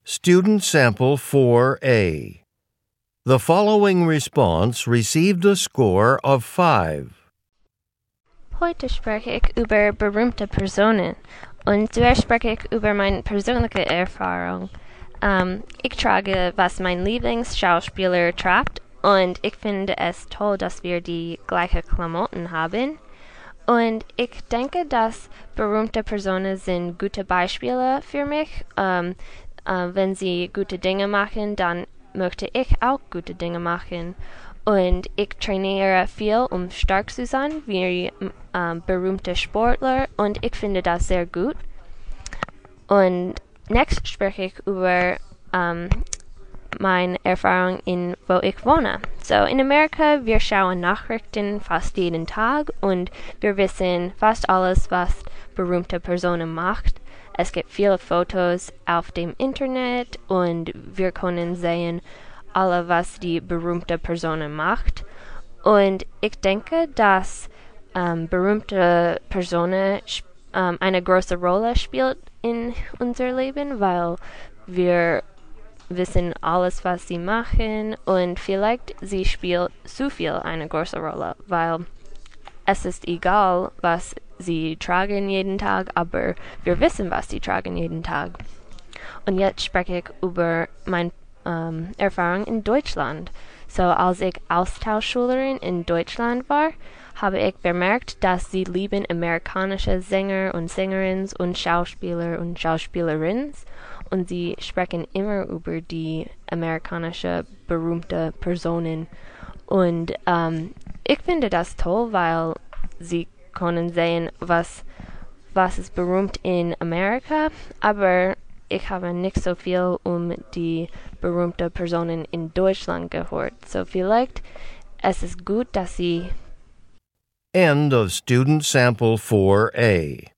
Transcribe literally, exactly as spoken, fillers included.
Student Sample four A. The following response received a score of five. Heute spreche ich über berühmte Personen und zuerst spreche ich über meine persönliche Erfahrung. Ähm, ich trage, was mein Lieblingsschauspieler trägt und ich finde es toll, dass wir die gleichen Klamotten haben. Und ich denke, dass berühmte Personen sind gute Beispiele für mich. Ähm, äh, wenn sie gute Dinge machen, dann möchte ich auch gute Dinge machen. Und ich trainiere viel, um stark zu sein, wie ähm, berühmte Sportler. Und ich finde das sehr gut. Und nächstes spreche ich über ähm, meine Erfahrung in wo ich wohne. So, in Amerika, wir schauen Nachrichten fast jeden Tag und wir wissen fast alles, was berühmte Personen macht. Es gibt viele Fotos auf dem Internet und wir können sehen, alle, was die berühmte Person macht. Und ich denke, dass ähm, berühmte Personen ähm, eine große Rolle spielt in unser Leben, weil wir wissen alles, was sie machen und vielleicht sie spielt zu viel eine große Rolle, weil es ist egal, was sie tragen jeden Tag, aber wir wissen, was sie tragen jeden Tag. Und jetzt spreche ich über meine ähm, Erfahrung in Deutschland. So, als ich Austauschschülerin in Deutschland war, habe ich bemerkt, dass sie lieben amerikanische Sänger und Sängerinnen und Schauspieler und Schauspielerinnen und sie sprechen immer über die amerikanische berühmte Personen. Und ähm, ich finde das toll, weil sie können sehen, was, was ist berühmt in Amerika, aber ich habe nicht so viel um die berühmten Personen in Deutschland gehört. So vielleicht es ist gut, dass sie End of Student Sample four A.